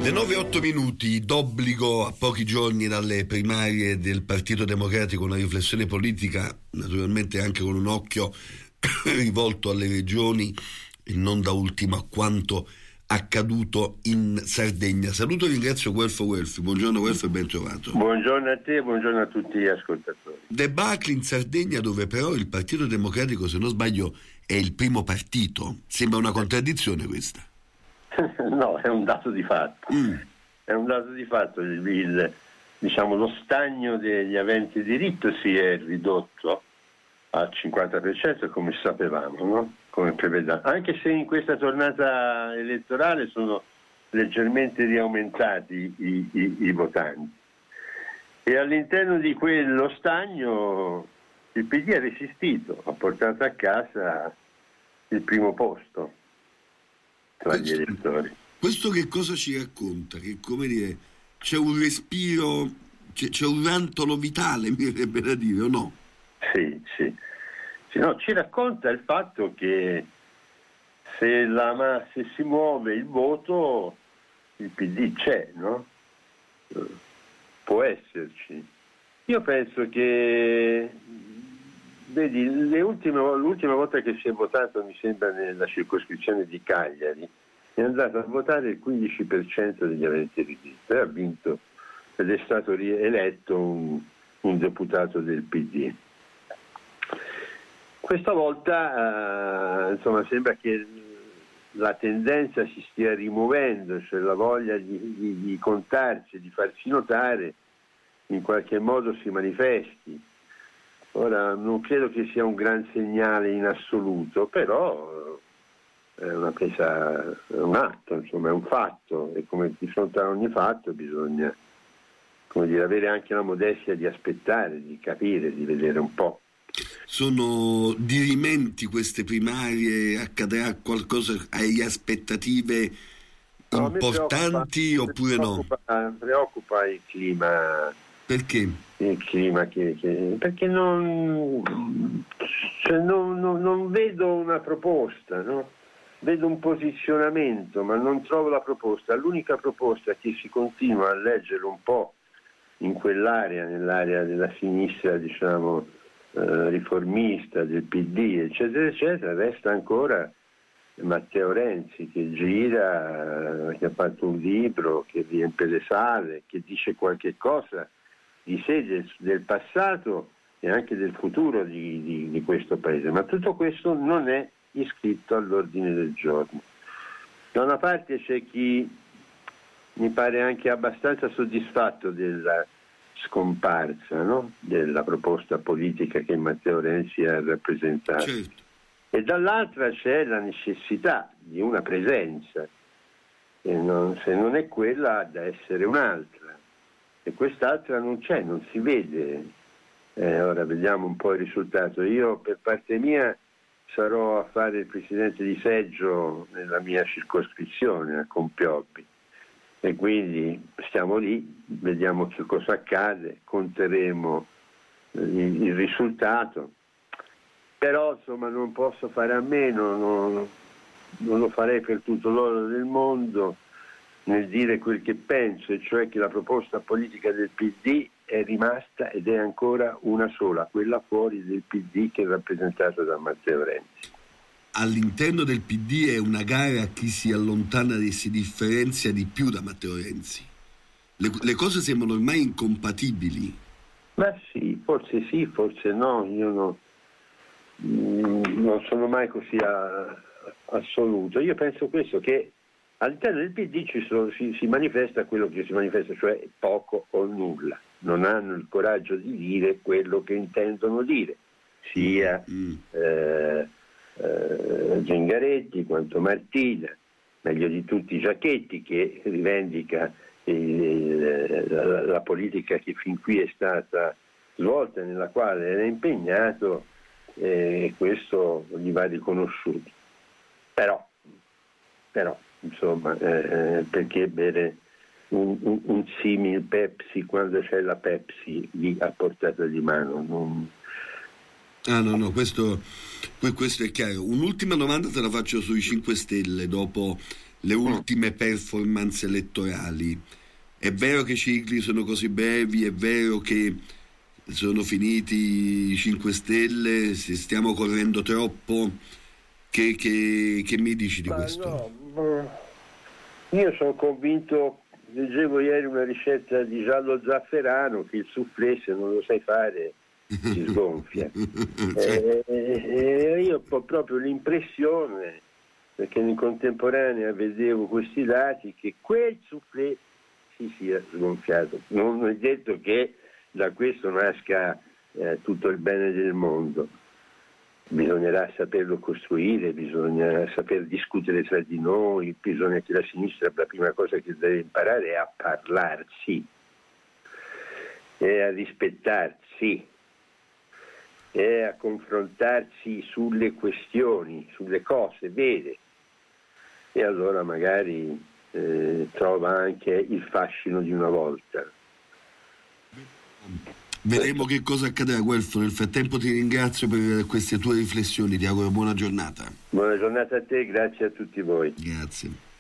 Le 9:08, d'obbligo a pochi giorni dalle primarie del Partito Democratico, una riflessione politica, naturalmente anche con un occhio rivolto alle regioni e non da ultimo a quanto accaduto in Sardegna. Saluto e ringrazio Guelfo Guelfi. Buongiorno Guelfo e ben trovato. Buongiorno a te e buongiorno a tutti gli ascoltatori. Debacle in Sardegna, dove però il Partito Democratico, se non sbaglio, è il primo partito. Sembra una contraddizione questa. No, è un dato di fatto. È un dato di fatto. Lo stagno degli aventi diritto si è ridotto al 50%, come sapevamo, no? Come prevedevamo. Anche se in questa tornata elettorale sono leggermente riaumentati i votanti. E all'interno di quello stagno il PD ha resistito, ha portato a casa il primo posto tra gli elettori. Questo che cosa ci racconta? Che, come dire, c'è un respiro, c'è un rantolo vitale, mi verrebbe da dire, o no? Sì, no, ci racconta il fatto che se si muove il voto, il PD c'è, no? Può esserci. Io penso che, vedi, l'ultima volta che si è votato, mi sembra nella circoscrizione di Cagliari, è andato a votare il 15% degli aventi diritto e ha vinto ed è stato rieletto un deputato del PD. Questa volta sembra che la tendenza si stia rimuovendo, cioè la voglia di contarsi, di farsi notare, in qualche modo si manifesti. Ora, non credo che sia un gran segnale in assoluto, però è una presa, è un atto, insomma, è un fatto, e come di fronte a ogni fatto bisogna, avere anche la modestia di aspettare, di capire, di vedere un po'. Sono dirimenti queste primarie? Accadrà qualcosa? Hai aspettative importanti oppure no? Preoccupa il clima. Perché? Il clima perché non vedo una proposta, no? Vedo un posizionamento, ma non trovo la proposta. L'unica proposta che si continua a leggere un po' in quell'area, nell'area della sinistra, riformista, del PD, eccetera, eccetera, resta ancora Matteo Renzi, che gira, che ha fatto un libro, che riempie le sale, che dice qualche cosa di sé, del passato e anche del futuro di questo paese. Ma tutto questo non è iscritto all'ordine del giorno. Da una parte c'è chi mi pare anche abbastanza soddisfatto della scomparsa, no? Della proposta politica che Matteo Renzi ha rappresentato. Certo. E dall'altra c'è la necessità di una presenza, e se non è quella, da essere un'altra, e quest'altra non c'è, non si vede. Ora vediamo un po' il risultato. Io per parte mia sarò a fare il presidente di seggio nella mia circoscrizione a Compiobbi, e quindi stiamo lì, vediamo che cosa accade, conteremo il risultato, però insomma non posso fare a meno, non lo farei per tutto l'oro del mondo nel dire quel che penso, e cioè che la proposta politica del PD è rimasta ed è ancora una sola, quella fuori del PD, che è rappresentata da Matteo Renzi. All'interno del PD è una gara a chi si allontana e si differenzia di più da Matteo Renzi. Le cose sembrano ormai incompatibili. Ma sì, forse no. Io non sono mai così assoluto. Io penso questo, che all'interno del PD si manifesta quello che si manifesta, cioè poco o nulla. Non hanno il coraggio di dire quello che intendono dire, sia Zingaretti quanto Martina, meglio di tutti Giachetti, che rivendica la politica che fin qui è stata svolta, nella quale era impegnato, e questo gli va riconosciuto. Però insomma, perché bere un simil Pepsi quando c'è la Pepsi lì a portata di mano? Questo è chiaro. Un'ultima domanda te la faccio sui 5 Stelle, dopo le ultime performance elettorali. È vero che i cicli sono così brevi, è vero che sono finiti i 5 Stelle, se stiamo correndo troppo, che mi dici di questo? No, io sono convinto, leggevo ieri una ricetta di giallo zafferano, che il soufflé, se non lo sai fare, si sgonfia. Io ho proprio l'impressione, perché in contemporanea vedevo questi dati, che quel soufflé si sia sgonfiato. Non è detto che da questo nasca tutto il bene del mondo. Bisognerà saperlo costruire, bisogna saper discutere tra di noi, bisogna che la sinistra, la prima cosa che deve imparare è a parlarsi, è a rispettarsi, è a confrontarsi sulle questioni, sulle cose vere, e allora magari trova anche il fascino di una volta. Vedremo che cosa accadrà, Guelfo. Nel frattempo ti ringrazio per queste tue riflessioni, ti auguro buona giornata. Buona giornata a te, grazie a tutti voi. Grazie.